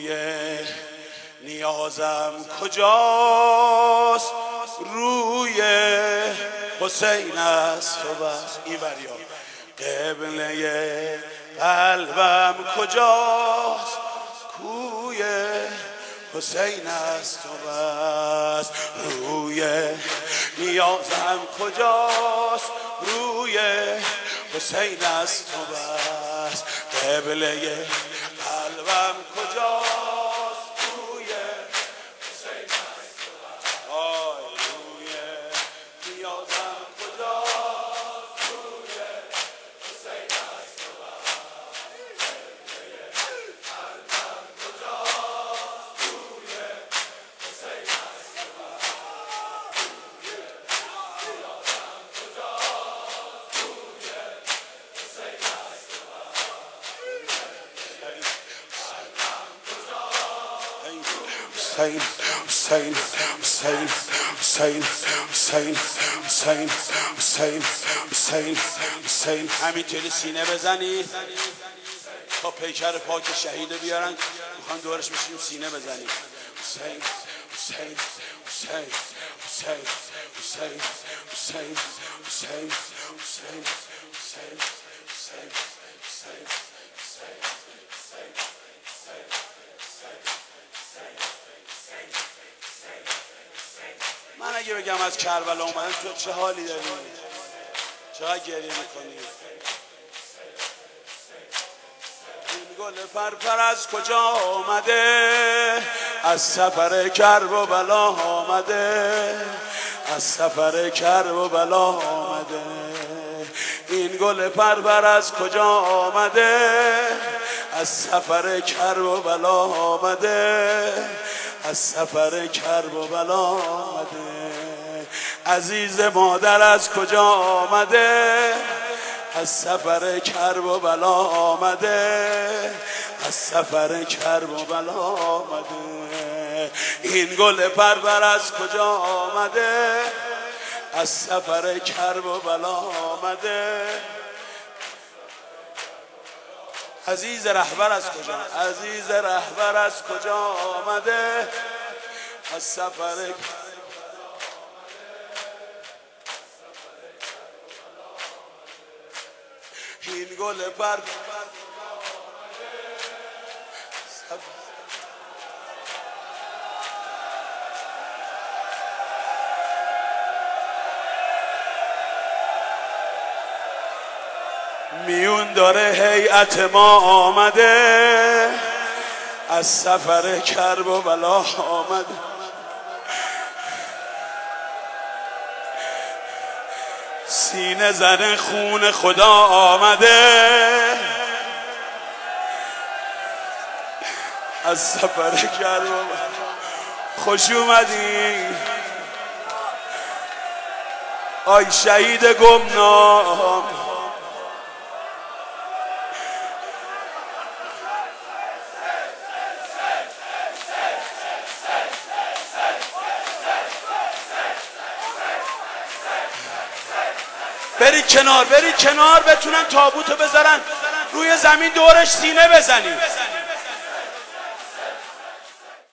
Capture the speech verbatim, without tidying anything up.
روی نیازم کجاست؟ روی حسین است تو بس. این بریا قبله قلبم کجاست؟ کوی حسین است تو بس. روی نیازم کجاست؟ روی حسین است تو بس. قبله قلبم کجاست؟ روی حسین است تو بس. آی روی نیازم کجاست؟ روی حسین است تو بس. قلبم کجاست؟ روی حسین است تو بس. نیازم کجاست؟ روی حسین است تو بس. حسین حسین حسین حسین حسین حسین حسین حسین همینطوری سینه بزنی تا پیکر پاک شهید بیارن. میخوان دورش بشیم سینه بزنیم. حسین حسین حسین حسین حسین حسین حسین حسین حسین حسین حسین من اگه بگم از کربلا اومدم تو چه حالی داری؟ چقدر گریه میکنی؟ این گل پرپر از کجا آمده؟ از سفر کرب و بلا آمده. از سفر کرب و بلا آمده. این گل پرپر از کجا آمده؟ از سفر کرب و بلا آمده. از سفر کرب و بلا آمده. عزیز مادر از کجا آمده؟ از سفر کرب و بلا آمده. از سفر کرب و بلا آمده. این گل پرپر از کجا آمده؟ از سفر کرب و بلا آمده. عزیز رهبر از کجا؟ عزیز رهبر از کجا آمده؟ از سفر این گل پر میون داره هیئت ما آمده. از سفر کرب و بلا آمده. سینه زن خون خدا آمده. از سفر کرب و بلا خوش اومدی آی شهید گمنام. برید کنار برید کنار بتونن تابوتو بذارن روی زمین دورش سینه بزنید.